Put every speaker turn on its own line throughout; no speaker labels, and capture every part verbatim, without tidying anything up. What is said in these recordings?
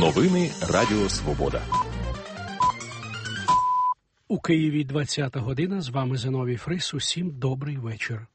Новини Радіо Свобода.
У Києві двадцята година. З вами Зиновій Фрис. Усім добрий вечір.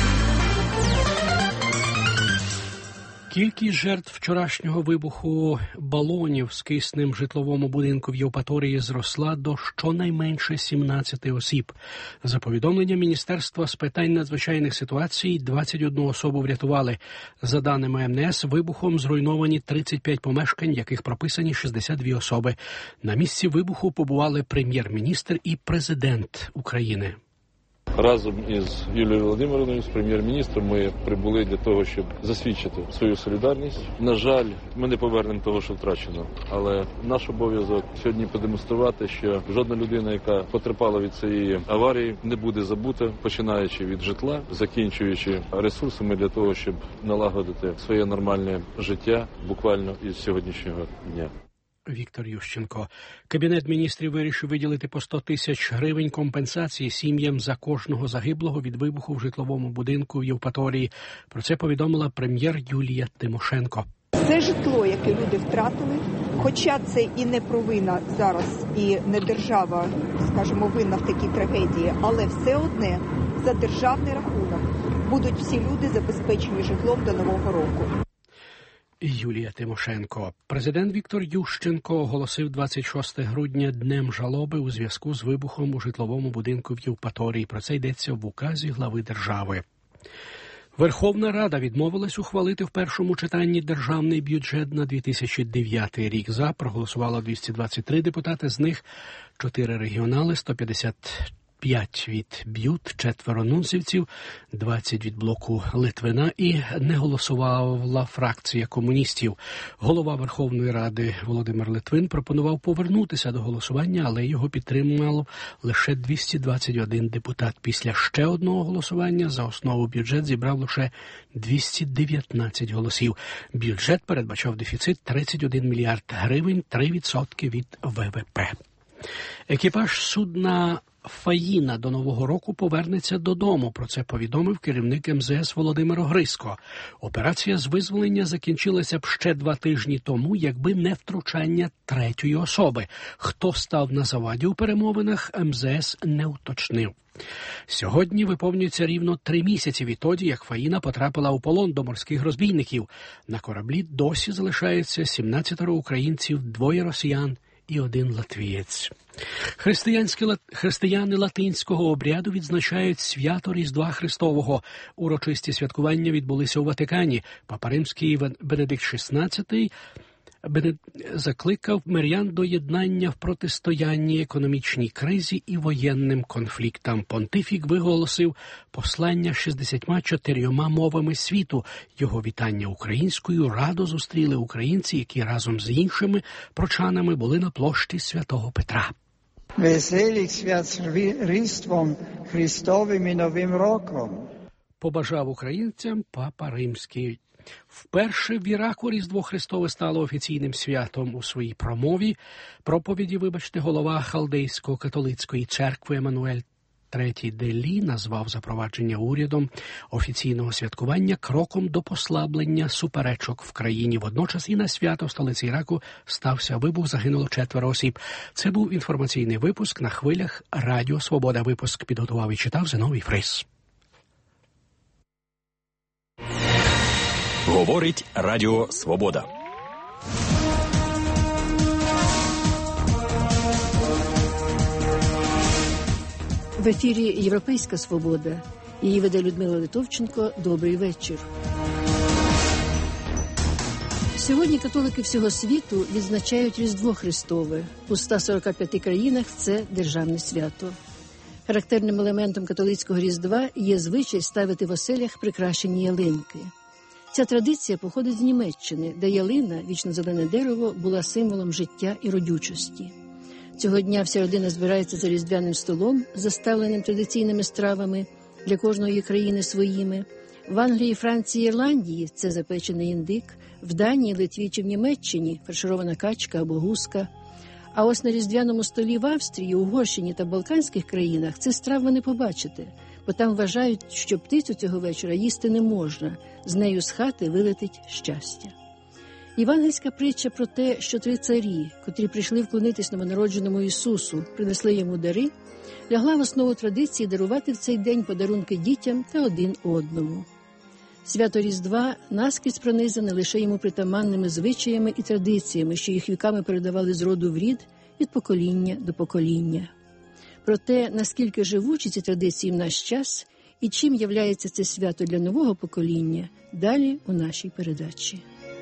Кількість жертв вчорашнього вибуху балонів з киснем в житловому будинку в Євпаторії зросла до щонайменше сімнадцяти осіб. За повідомленням Міністерства з питань надзвичайних ситуацій, двадцять одну особу врятували. За даними ем ен ес, вибухом зруйновані тридцять п'ять помешкань, в яких прописані шістдесят дві особи. На місці вибуху побували прем'єр-міністр і президент України.
Разом із Юлією Володимирівною, з прем'єр-міністром, ми прибули для того, щоб засвідчити свою солідарність. На жаль, ми не повернемо того, що втрачено. Але наш обов'язок сьогодні продемонструвати, що жодна людина, яка потерпала від цієї аварії, не буде забута, починаючи від житла, закінчуючи ресурсами для того, щоб налагодити своє нормальне життя буквально із сьогоднішнього дня.
Віктор Ющенко. Кабінет міністрів вирішив виділити по сто тисяч гривень компенсації сім'ям за кожного загиблого від вибуху в житловому будинку в Євпаторії. Про це повідомила прем'єр Юлія Тимошенко.
Це житло, яке люди втратили, хоча це і не провина зараз, і не держава, скажімо, винна в такій трагедії, але все одне за державний рахунок будуть всі люди забезпечені житлом до Нового року.
Юлія Тимошенко. Президент Віктор Ющенко оголосив двадцять шостого грудня днем жалоби у зв'язку з вибухом у житловому будинку в Євпаторії. Про це йдеться в указі глави держави. Верховна Рада відмовилась ухвалити в першому читанні державний бюджет на дві тисячі дев'ятий рік. За проголосувало двісті двадцять три депутати, з них чотири регіонали, сто п'ятдесят п'ять від БЮТ, четверо нунцівців, двадцять від блоку Литвина і не голосувала фракція комуністів. Голова Верховної Ради Володимир Литвин пропонував повернутися до голосування, але його підтримало лише двісті двадцять один депутат. Після ще одного голосування за основу бюджет зібрав лише двісті дев'ятнадцять голосів. Бюджет передбачав дефіцит тридцять один мільярд гривень, три відсотки від ВВП. Екіпаж судна «Фаїна» до Нового року повернеться додому. Про це повідомив керівник ем зе ес Володимир Огризко. Операція з визволення закінчилася б ще два тижні тому, якби не втручання третьої особи. Хто став на заваді у перемовинах, ем зе ес не уточнив. Сьогодні виповнюється рівно три місяці відтоді, як «Фаїна» потрапила у полон до морських розбійників. На кораблі досі залишаються сімнадцятеро українців, двоє росіян і один латвієць. Християнські християни латинського обряду відзначають свято Різдва Христового. Урочисті святкування відбулися у Ватикані. Папа Римський Бенедикт шістнадцятий закликав мирян до єднання в протистоянні економічній кризі і воєнним конфліктам. Понтифік виголосив послання шістдесятьма чотирьома мовами світу. Його вітання українською радо зустріли українці, які разом з іншими прочанами були на площі Святого Петра.
Веселих свят з Різдвом Христовим і Новим роком.
Побажав українцям Папа Римський. Вперше в Іраку Різдво Христове стало офіційним святом. У своїй промові, проповіді, вибачте, голова Халдейсько-католицької церкви Еммануель третій Делі назвав запровадження урядом офіційного святкування кроком до послаблення суперечок в країні. Водночас і на свято в столиці Іраку стався вибух, загинуло четверо осіб. Це був інформаційний випуск на хвилях Радіо Свобода. Випуск підготував і читав Зиновій Фрис.
Говорить Радіо Свобода.
В ефірі «Європейська свобода». Її веде Людмила Литовченко. Добрий вечір. Сьогодні католики всього світу відзначають Різдво Христове. У ста сорока п'яти країнах це державне свято. Характерним елементом католицького Різдва є звичай ставити в оселях прикрашені ялинки. Ця традиція походить з Німеччини, де ялина, вічно-зелене дерево, була символом життя і родючості. Цього дня вся родина збирається за різдвяним столом, заставленим традиційними стравами, для кожної країни своїми. В Англії, Франції, Ірландії – це запечений індик, в Данії, Литві чи в Німеччині – фарширована качка або гуска. А ось на різдвяному столі в Австрії, Угорщині та Балканських країнах це страв ви не побачите, бо там вважають, що птицю цього вечора їсти не можна, з нею з хати вилетить щастя. Євангельська притча про те, що три царі, котрі прийшли вклонитись новонародженому Ісусу, принесли йому дари, лягла в основу традиції дарувати в цей день подарунки дітям та один одному. Свято Різдва наскрізь пронизане лише йому притаманними звичаями і традиціями, що їх віками передавали з роду в рід, від покоління до покоління. Про те, наскільки живучі ці традиції в наш час і чим являється це свято для нового покоління, далі у нашій передачі.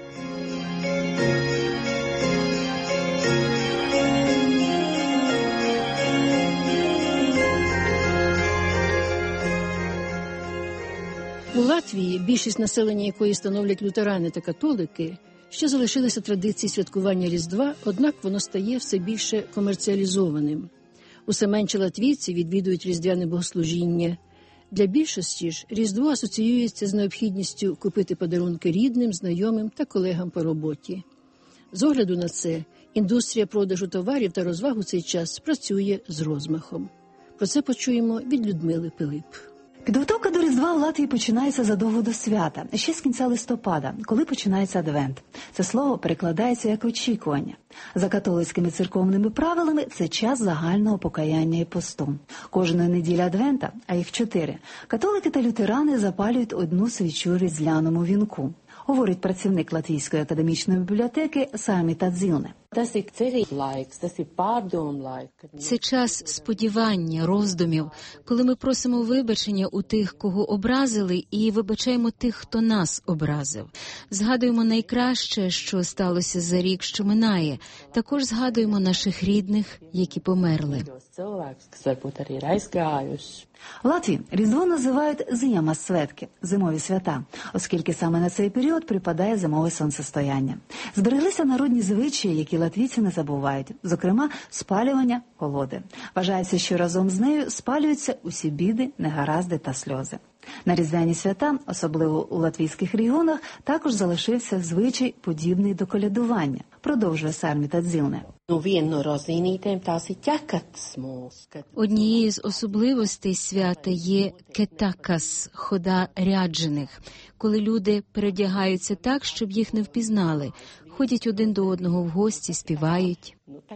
У Латвії, більшість населення якої становлять лютерани та католики, ще залишилися традиції святкування Різдва, однак воно стає все більше комерціалізованим. Усе менше латвійців відвідують різдвяне богослужіння. Для більшості ж Різдво асоціюється з необхідністю купити подарунки рідним, знайомим та колегам по роботі. З огляду на це, індустрія продажу товарів та розваг у цей час працює з розмахом. Про це почуємо від Людмили Пилип.
Підготовка до Різдва в Латвії починається задовго до свята, ще з кінця листопада, коли починається Адвент. Це слово перекладається як очікування. За католицькими церковними правилами це час загального покаяння і посту. Кожної неділі Адвента, а їх чотири, католики та лютерани запалюють одну свічу різдвяному вінку. Говорить працівник Латвійської академічної бібліотеки Сарми Тадзілне.
Це час сподівання, роздумів, коли ми просимо вибачення у тих, кого образили, і вибачаємо тих, хто нас образив. Згадуємо найкраще, що сталося за рік, що минає. Також згадуємо наших рідних, які померли.
В Латвії Різдво називають Зимасвятки – зимові свята, оскільки саме на цей період припадає зимове сонцестояння. Збереглися народні звичаї, які латвійці не забувають, зокрема спалювання колоди. Вважається, що разом з нею спалюються усі біди, негаразди та сльози. На різдвяні свята, особливо у латвійських регіонах, також залишився звичай, подібний до колядування, продовжує Сарми Тадзілне.
Однією з особливостей свята є кетакас – хода ряджених, коли люди передягаються так, щоб їх не впізнали, ходять один до одного в гості, співають.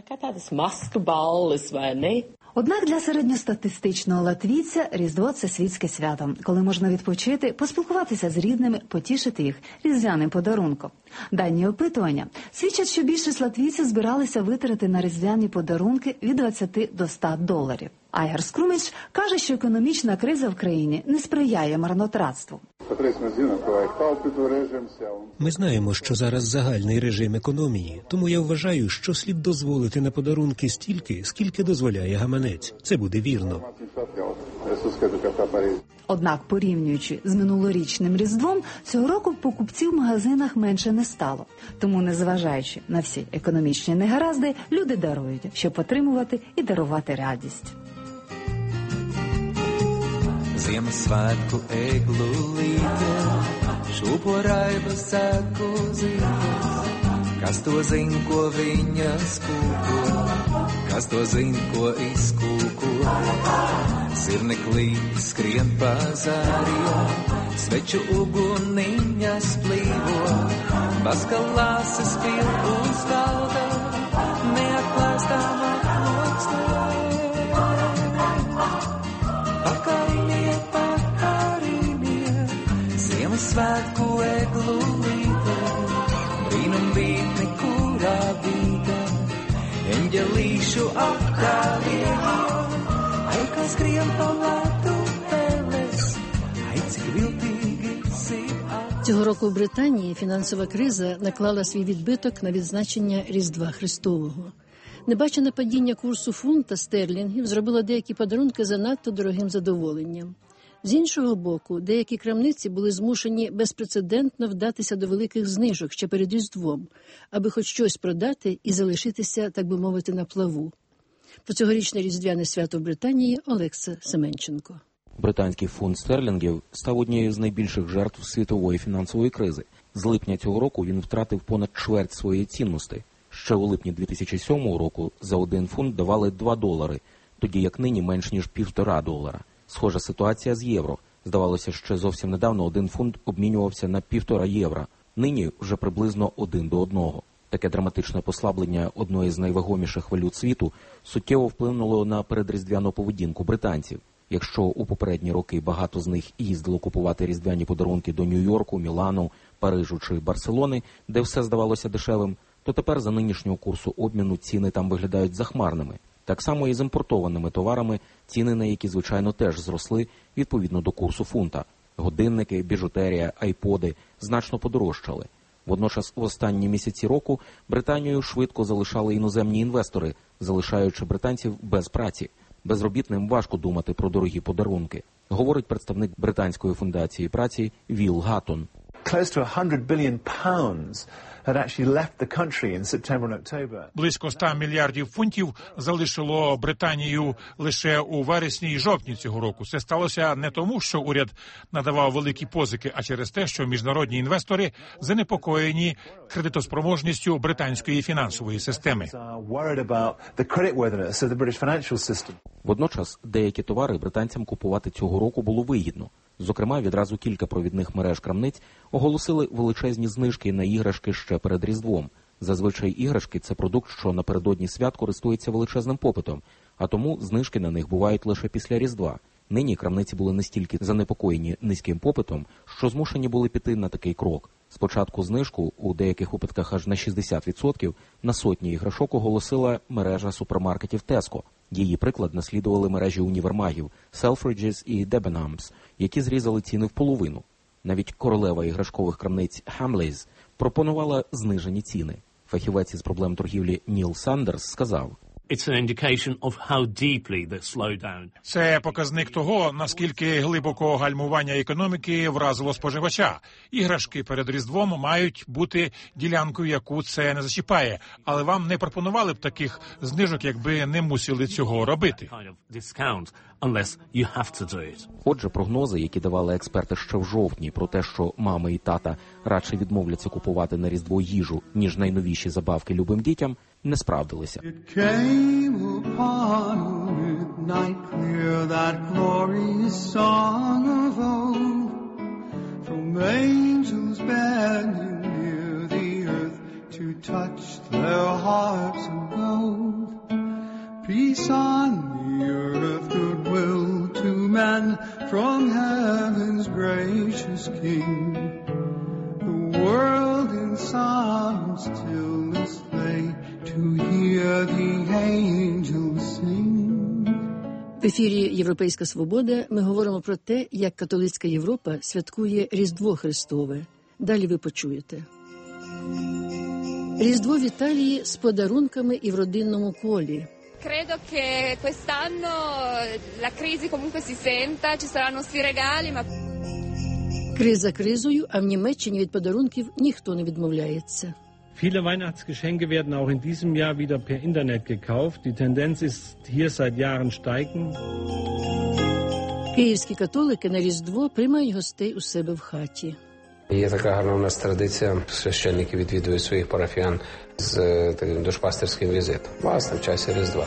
Однак для середньостатистичного латвійця Різдво – це світське свято, коли можна відпочити, поспілкуватися з рідними, потішити їх різдвяним подарунком. Дані опитування свідчать, що більшість латвійців збиралися витратити на різдвяні подарунки від двадцяти до ста доларів. Айгар Скруміч каже, що економічна криза в країні не сприяє марнотратству.
Ми знаємо, що зараз загальний режим економії, тому я вважаю, що слід дозволити на подарунки стільки, скільки дозволяє гаманець. Це буде вірно.
Однак, порівнюючи з минулорічним Різдвом, цього року покупців в магазинах менше не стало. Тому, незважаючи на всі економічні негаразди, люди дарують, щоб отримувати і дарувати радість.
Ziemassvētku eglulīte, šūporai bez sēku zīmes. Kas to zin, ko viņa skūpo, kas to zin, ko izkūko. Zirneklīti skrien pa zāriem, sveču uguniņas plīvo. Baskalāses pil uz galda, neatklāstām aploksnē. Pakarinie, pakarinie, Ziemassvētku eglulīte, brīnum vītni, kurā vīta, eņģelīšu apkārienie, ai, kā skrien pa lētu peles, ai, cik viltīgi sīp.
Цього року в Британії фінансова криза наклала свій відбиток на відзначення Різдва Христового. Небачене падіння курсу фунта стерлінгів зробило деякі подарунки занадто дорогим задоволенням. З іншого боку, деякі крамниці були змушені безпрецедентно вдатися до великих знижок ще перед Різдвом, аби хоч щось продати і залишитися, так би мовити, на плаву. Про цьогорічне різдвяне свято в Британії Олекса Семенченко.
Британський фунт стерлінгів став однією з найбільших жертв світової фінансової кризи. З липня цього року він втратив понад чверть своєї цінності. Ще у липні дві тисячі сьомого року за один фунт давали два долари, тоді як нині менш ніж півтора долара. Схожа ситуація з євро. Здавалося, що зовсім недавно один фунт обмінювався на півтора євро. Нині вже приблизно один до одного. Таке драматичне послаблення одної з найвагоміших валют світу суттєво вплинуло на передріздвяну поведінку британців. Якщо у попередні роки багато з них їздило купувати різдвяні подарунки до Нью-Йорку, Мілану, Парижу чи Барселони, де все здавалося дешевим, то тепер за нинішнього курсу обміну ціни там виглядають захмарними. Так само і з імпортованими товарами, ціни на які, звичайно, теж зросли відповідно до курсу фунта. Годинники, біжутерія, айподи значно подорожчали. Водночас в останні місяці року Британію швидко залишали іноземні інвестори, залишаючи британців без праці. Безробітним важко думати про дорогі подарунки, говорить представник британської фундації праці Віл Гаттон.
Близько ста мільярдів фунтів залишило Британію лише у вересні і жовтні цього року. Це сталося не тому, що уряд надавав великі позики, а через те, що міжнародні інвестори занепокоєні кредитоспроможністю британської фінансової системи.
Водночас деякі товари британцям купувати цього року було вигідно. Зокрема, відразу кілька провідних мереж крамниць оголосили величезні знижки на іграшки ще перед Різдвом. Зазвичай іграшки – це продукт, що напередодні свят користується величезним попитом, а тому знижки на них бувають лише після Різдва. Нині крамниці були настільки занепокоєні низьким попитом, що змушені були піти на такий крок. Спочатку знижку, у деяких випадках аж на шістдесят відсотків, на сотні іграшок оголосила мережа супермаркетів Tesco. Її приклад наслідували мережі універмагів Selfridges і Debenhams, які зрізали ціни в половину. Навіть королева іграшкових крамниць Hamleys пропонувала знижені ціни. Фахівець із проблем торгівлі Ніл Сандерс сказав:
Це показник того, наскільки глибоко гальмування економіки вразило споживача. Іграшки перед Різдвом мають бути ділянкою, яку це не зачіпає. Але вам не пропонували б таких знижок, якби не мусили цього робити.
Отже, прогнози, які давали експерти ще в жовтні про те, що мами і тата радше відмовляться купувати на Різдво їжу, ніж найновіші забавки любим дітям, не справдилися.
Peace on the earth, goodwill to men, from heaven's gracious King. The world in solemn stillness lay to hear the angels sing.
В ефірі «Європейська свобода» ми говоримо про те, як католицька Європа святкує Різдво Христове. Далі ви почуєте. Різдво в Італії з подарунками і в родинному колі.
Credo che quest'anno la crisi comunque si senta, ci saranno sì regali, ma...
Криза кризою, а в Німеччині від подарунків ніхто не відмовляється.
Viele Weihnachtsgeschenke werden auch in diesem Jahr wieder per Internet gekauft. Die Tendenz ist hier seit Jahren steigend.
Київські католики на Різдво приймають гостей у себе в хаті.
Є така гарна у нас традиція. Священники відвідують своїх парафіян з таким душпастерським візитом. Власне, в часі Різдва.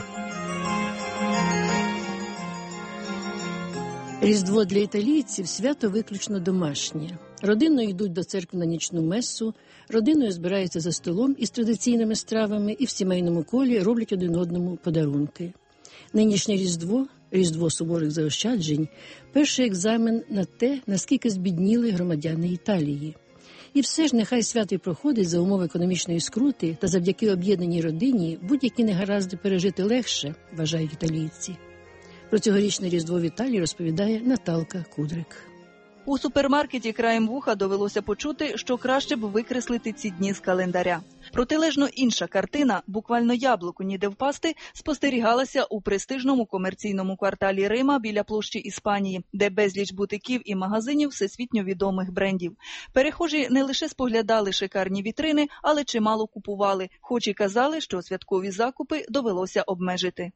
Різдво для італійців – свято виключно домашнє. Родиною йдуть до церкви на нічну месу, родиною збираються за столом із традиційними стравами і в сімейному колі роблять один одному подарунки. Нинішнє Різдво – Різдво суворих заощаджень – перший екзамен на те, наскільки збідніли громадяни Італії. І все ж нехай свято й проходить за умови економічної скрути та завдяки об'єднаній родині будь-які негаразди пережити легше, вважають італійці. Про цьогорічне Різдво в Італії розповідає Наталка Кудрик.
У супермаркеті краєм вуха довелося почути, що краще б викреслити ці дні з календаря. Протилежно інша картина, буквально яблуку ніде впасти, спостерігалася у престижному комерційному кварталі Рима біля площі Іспанії, де безліч бутиків і магазинів всесвітньо відомих брендів. Перехожі не лише споглядали шикарні вітрини, але чимало купували, хоч і казали, що святкові закупи довелося обмежити.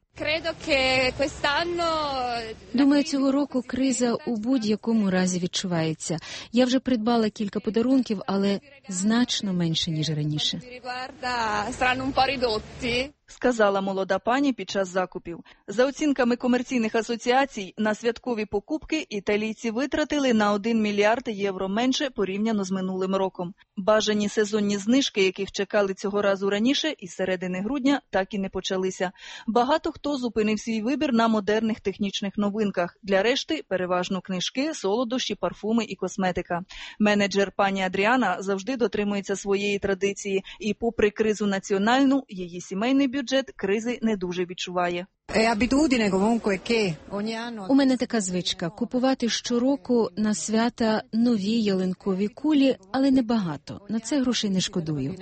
Думаю, цього року криза у будь-якому разі відчувається. Я вже придбала кілька подарунків, але значно менше, ніж раніше.
сказала молода пані під час закупів. За оцінками комерційних асоціацій, на святкові покупки італійці витратили на один мільярд євро менше порівняно з минулим роком. Бажані сезонні знижки, яких чекали цього разу раніше, із середини грудня, так і не почалися. Багато хто зупинив свій вибір на модерних технічних новинках. Для решти – переважно книжки, солодощі, парфуми і косметика. Менеджер пані Адріана завжди дотримується своєї традиції і, попри кризу національну, її сімейний бюджет кризи не дуже відчуває.
У мене така звичка – купувати щороку на свята нові ялинкові кулі, але небагато. На це грошей не шкодую.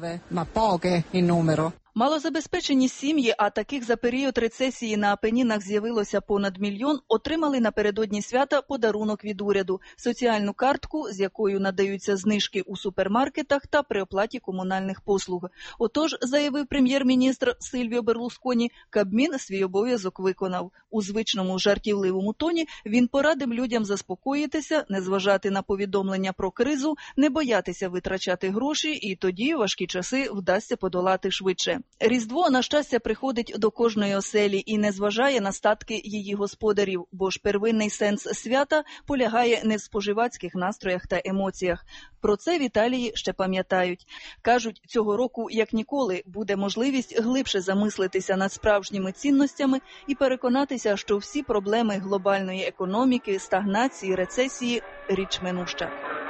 Малозабезпечені сім'ї, а таких за період рецесії на Апенінах з'явилося понад мільйон, отримали напередодні свята подарунок від уряду – соціальну картку, з якою надаються знижки у супермаркетах та при оплаті комунальних послуг. Отож, заявив прем'єр-міністр Сильвіо Берлусконі, Кабмін свій обов'язок виконав. У звичному жартівливому тоні він порадив людям заспокоїтися, не зважати на повідомлення про кризу, не боятися витрачати гроші, і тоді важкі часи вдасться подолати швидше. Різдво, на щастя, приходить до кожної оселі і не зважає на статки її господарів, бо ж первинний сенс свята полягає не в споживацьких настроях та емоціях. Про це в Італії ще пам'ятають. Кажуть, цього року, як ніколи, буде можливість глибше замислитися над справжніми цінностями і переконатися, що всі проблеми глобальної економіки, стагнації, рецесії – річ минуща.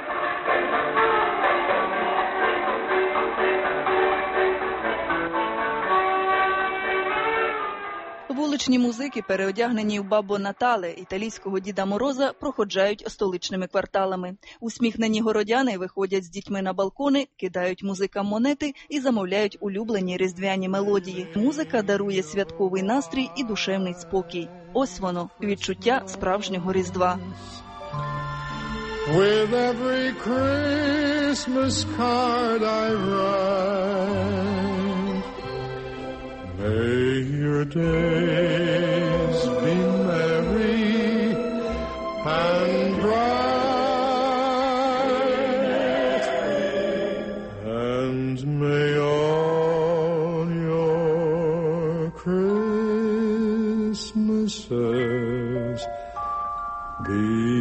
Вуличні музики, переодягнені в Баббо Натале, італійського Діда Мороза, проходжають столичними кварталами. Усміхнені городяни виходять з дітьми на балкони, кидають музикам монети і замовляють улюблені різдвяні мелодії. Музика дарує святковий настрій і душевний спокій. Ось воно, відчуття справжнього Різдва.
With every Christmas card I write, may your days be merry and bright, and may all your Christmases be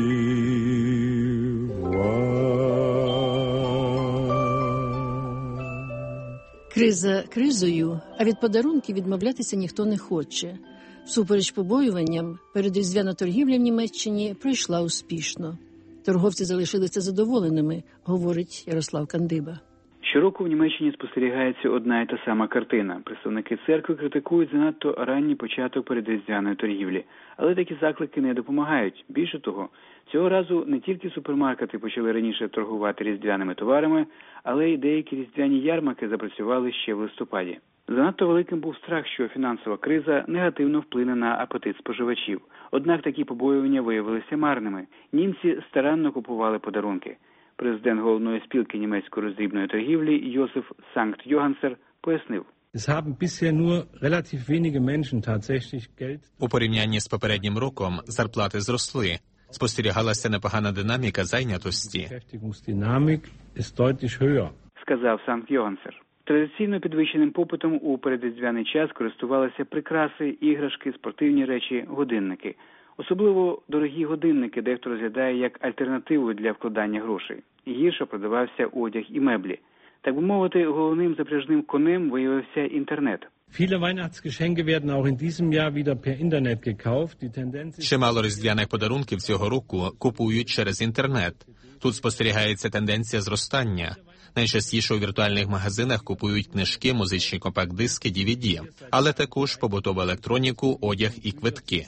Криза кризою, а від подарунків відмовлятися ніхто не хоче. Всупереч побоюванням, передріздвяна торгівля в Німеччині пройшла успішно. Торговці залишилися задоволеними, говорить Ярослав Кандиба.
Щороку в Німеччині спостерігається одна і та сама картина. Представники церкви критикують занадто ранній початок передріздвяної торгівлі. Але такі заклики не допомагають. Більше того, цього разу не тільки супермаркети почали раніше торгувати різдвяними товарами, але й деякі різдвяні ярмарки запрацювали ще в листопаді. Занадто великим був страх, що фінансова криза негативно вплине на апетит споживачів. Однак такі побоювання виявилися марними. Німці старанно купували подарунки. Президент головної спілки німецької роздрібної торгівлі Йосиф Санкт-Йогансер пояснив.
У порівнянні з попереднім роком зарплати зросли. Спостерігалася непогана динаміка зайнятості.
Сказав Санкт-Йогансер. Традиційно підвищеним попитом у передріздвяний час користувалися прикраси, іграшки, спортивні речі, годинники. Особливо дорогі годинники дехто розглядає як альтернативу для вкладання грошей. Гірше продавався одяг і меблі. Так би мовити, головним запряжним конем виявився інтернет.
Чимало різдвяних подарунків цього року купують через інтернет. Тут спостерігається тенденція зростання. Найчастіше у віртуальних магазинах купують книжки, музичні компакт-диски, ді ві ді, але також побутову електроніку, одяг і квитки.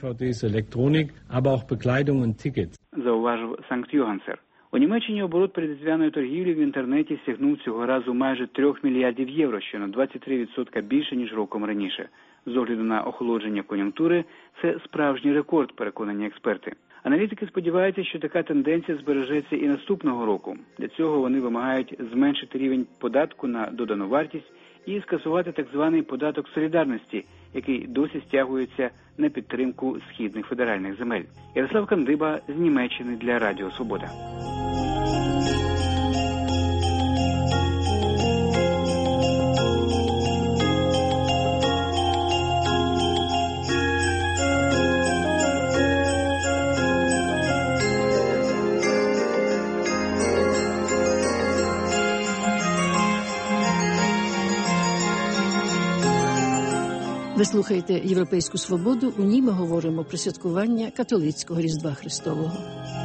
Зауважив Санкт-Йогансер. У Німеччині оборот передріздвяної торгівлі в інтернеті сягнув цього разу майже трьох мільярдів євро, що на двадцять три відсотки більше, ніж роком раніше. З огляду на охолодження кон'юнктури, це справжній рекорд, переконані експерти. Аналітики сподіваються, що така тенденція збережеться і наступного року. Для цього вони вимагають зменшити рівень податку на додану вартість і скасувати так званий податок солідарності, який досі стягується на підтримку східних федеральних земель. Ярослав Кандиба з Німеччини для Радіо Свобода.
Ви слухаєте «Європейську свободу», у ній ми говоримо про святкування католицького Різдва Христового.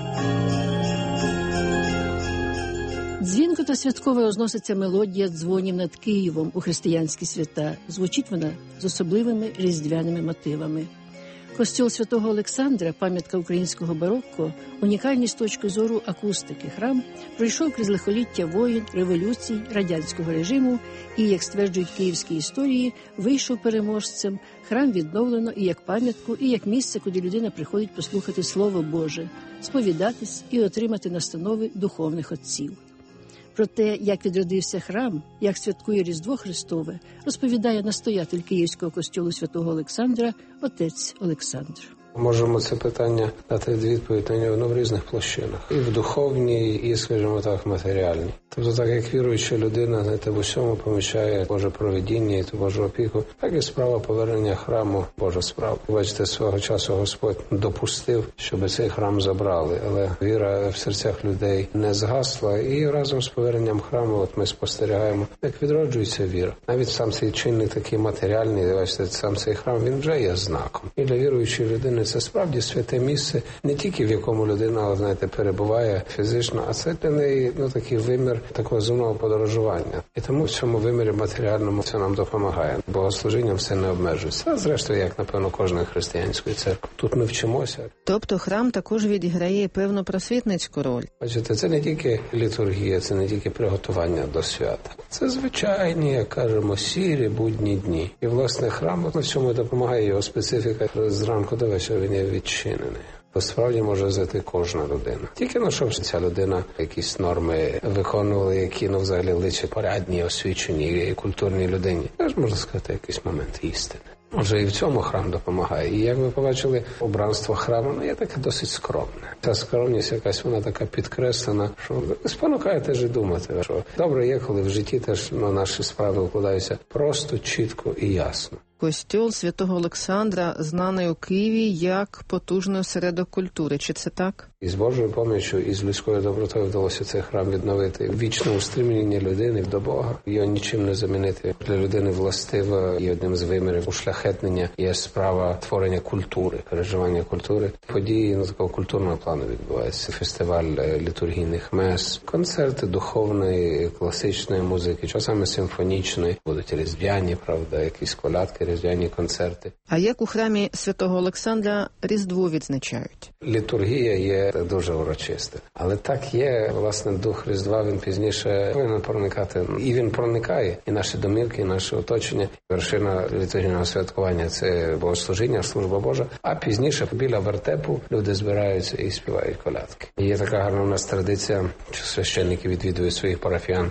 Дзвінко та святково розноситься мелодія дзвонів над Києвом у християнські свята. Звучить вона з особливими різдвяними мотивами. Костьол Святого Олександра, пам'ятка українського барокко, унікальний з точки зору акустики. Храм пройшов крізь лихоліття воєн, революцій, радянського режиму і, як стверджують київські історії, вийшов переможцем. Храм відновлено і як пам'ятку, і як місце, куди людина приходить послухати Слово Боже, сповідатись і отримати настанови духовних отців. Про те, як відродився храм, як святкує Різдво Христове, розповідає настоятель Київського костьолу Святого Олександра отець Олександр.
Можемо це питання дати відповідь на нього в різних площинах. І в духовній, і, скажімо так, матеріальній. Тобто, так як віруюча людина, знаєте, в усьому помічає Боже провидіння і ту Божу опіку, так і справа повернення храму – Божа справа. Бачите, свого часу Господь допустив, щоб цей храм забрали, але віра в серцях людей не згасла, і разом з поверненням храму от ми спостерігаємо, як відроджується віра. Навіть сам цей чинник такий матеріальний, бачите, сам цей храм, він вже є знаком. І для віруючої людини це справді святе місце, не тільки в якому людина, знаєте, перебуває фізично, а це для неї, ну, такий вимір такого земного подорожування. І тому в цьому вимірі матеріальному це нам допомагає. Богослужінням все не обмежується. А зрештою, як, напевно, кожної християнської церкви. Тут ми вчимося.
Тобто храм також відіграє певну просвітницьку роль?
Бачите, це не тільки літургія, це не тільки приготування до свята. Це звичайні, як кажемо, сірі будні дні. І, власне, храм в цьому допомагає, його специфіка зранку до вечора він є відчинений. Бо справді може зайти кожна людина. Тільки на щоб ця людина якісь норми виконувала, які, ну, взагалі личать порядній, освіченій, культурній людині. Теж, можна сказати, якийсь момент істини. Може, і в цьому храм допомагає. І, як ви побачили, обранство храму, ну, є таке досить скромне. Ця скромність якась, вона така підкреслена, що спонукає теж і думати, що добре є, коли в житті теж, ну, наші справи укладаються просто, чітко і ясно.
Костьол Святого Олександра знаний у Києві як потужний осередок культури. Чи це так?
І з Божою поміччю, і з людською добротою вдалося цей храм відновити. Вічне устремлення людини до Бога. Його нічим не замінити. Для людини властиво і одним з вимірів ушляхетнення є справа творення культури, переживання культури. Події, ну, такого культурного плану відбуваються. Фестиваль літургійних мес, концерти духовної, класичної музики, часами симфонічної. Будуть різдвяні, правда, якісь колядки, різдвяні концерти.
А як у храмі Святого Олександра Різдво відзначають?
Літургія є дуже урочиста. Але так є, власне, дух Різдва, він пізніше повинен проникати. І він проникає, і наші домівки, і наше оточення. Вершина літургійного святкування – це богослужіння, служба Божа. А пізніше біля вертепу люди збираються і співають колядки. І є така гарна у нас традиція, що священники відвідують своїх парафіян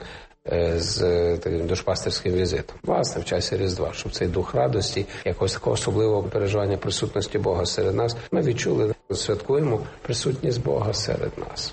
з таким душпастерським візитом. Власне, в часі Різдва, щоб цей дух радості, якогось такого особливого переживання присутності Бога серед нас, ми відчули, святкуємо присутність Бога серед нас.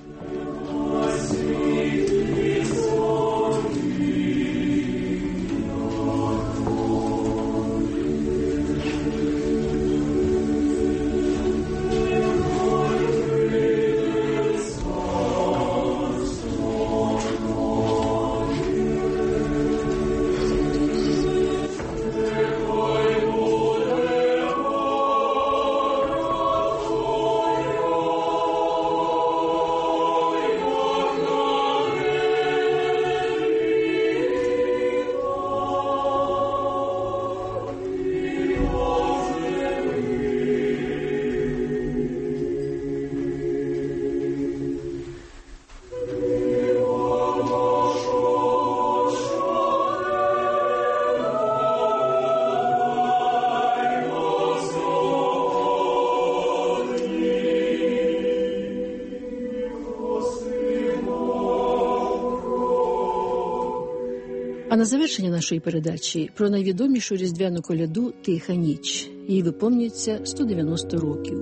А на завершення нашої передачі про найвідомішу різдвяну коляду «Тиха ніч». Їй виповнюється сто дев'яносто років.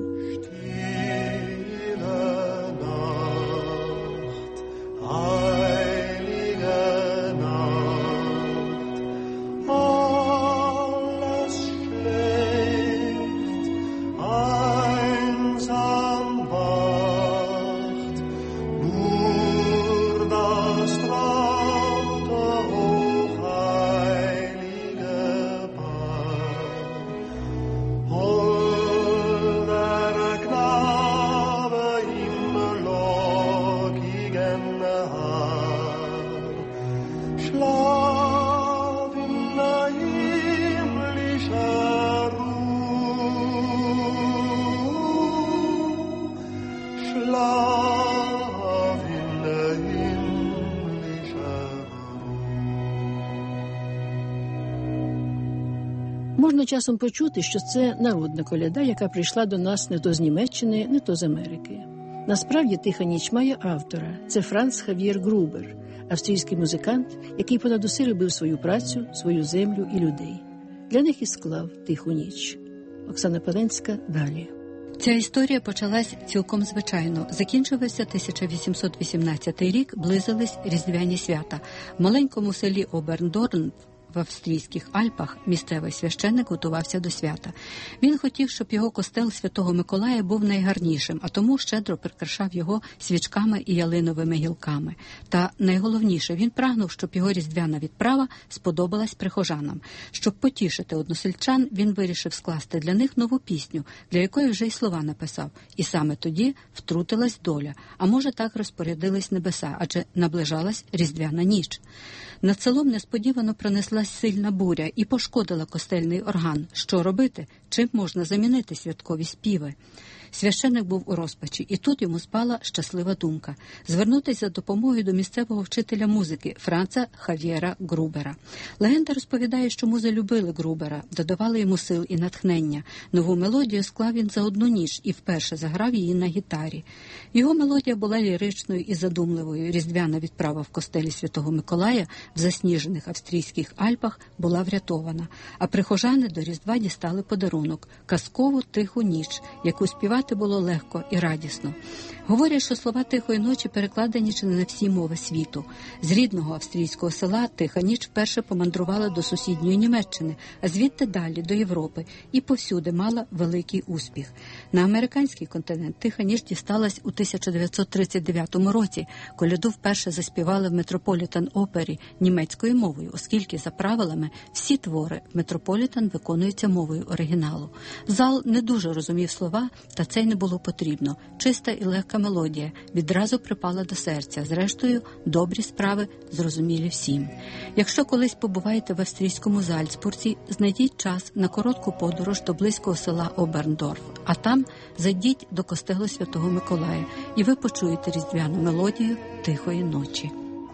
Можна часом почути, що це народна коляда, яка прийшла до нас не то з Німеччини, не то з Америки. Насправді «Тиха ніч» має автора. Це Франц Хав'єр Грубер, австрійський музикант, який понад усе любив свою працю, свою землю і людей. Для них і склав «Тиху ніч». Оксана Пеленська далі.
Ця історія почалась цілком звичайно. Закінчився тисяча вісімсот вісімнадцятий рік, близились Різдвяні свята. В маленькому селі Оберндорн в австрійських Альпах місцевий священник готувався до свята. Він хотів, щоб його костел Святого Миколая був найгарнішим, а тому щедро прикрашав його свічками і ялиновими гілками. Та найголовніше, він прагнув, щоб його різдвяна відправа сподобалась прихожанам. Щоб потішити односельчан, він вирішив скласти для них нову пісню, для якої вже й слова написав. І саме тоді втрутилась доля, а може так розпорядились небеса, адже наближалась різдвяна ніч. Над селом несподівано пронеслась сильна буря і пошкодила костельний орган. Що робити? Чим можна замінити святкові співи? Священник був у розпачі, і тут йому спала щаслива думка – звернутися за допомогою до місцевого вчителя музики Франца Хав'єра Грубера. Легенда розповідає, що музи любили Грубера, додавали йому сил і натхнення. Нову мелодію склав він за одну ніч і вперше заграв її на гітарі. Його мелодія була ліричною і задумливою. Різдвяна відправа в костелі Святого Миколая в засніжених австрійських Альпах була врятована, а прихожани до Різдва дістали подарунок – казкову тиху ніч, яку співати було легко і радісно. Говорять, що слова «Тихої ночі» перекладені чи не на всі мови світу. З рідного австрійського села «Тиха ніч» вперше помандрувала до сусідньої Німеччини, а звідти далі до Європи, і повсюди мала великий успіх. На американський континент «Тиха ніч» дісталась у тисяча дев'ятсот тридцять дев'ятому році. Коляду вперше заспівали в Метрополітен-опері німецькою мовою, оскільки за правилами всі твори в Метрополітен виконуються мовою оригіналу. Зал не дуже розумів слова, та це й не було потрібно. Чиста і легка мелодія відразу припала до серця. Зрештою, добрі справи зрозумілі всім. Якщо колись побуваєте в австрійському Зальцбурзі, знайдіть час на коротку подорож до близького села Оберндорф, а там зайдіть до костелу Святого Миколая, і ви почуєте різдвяну мелодію «Тихої ночі».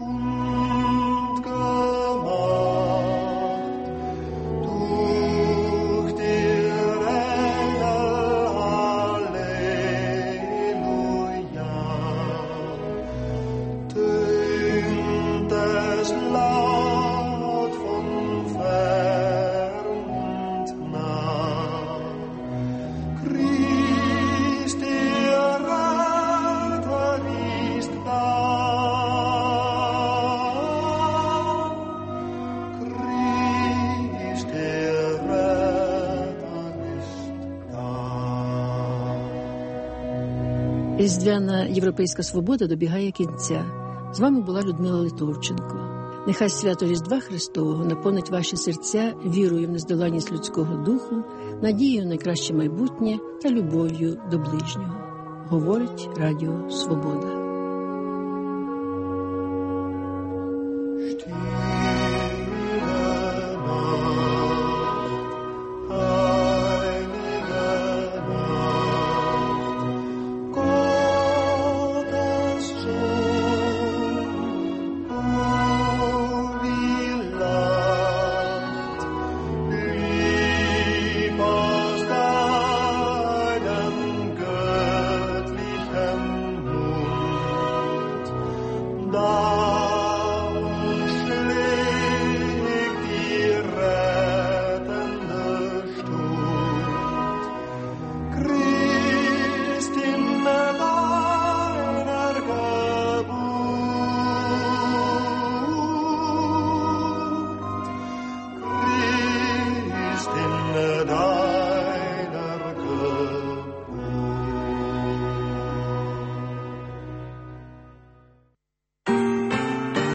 Різдвяна європейська свобода добігає кінця. З вами була Людмила Литовченко. Нехай свято Різдва Христового наповнить ваші серця вірою в нездоланність людського духу, надією на краще майбутнє та любов'ю до ближнього. Говорить Радіо Свобода.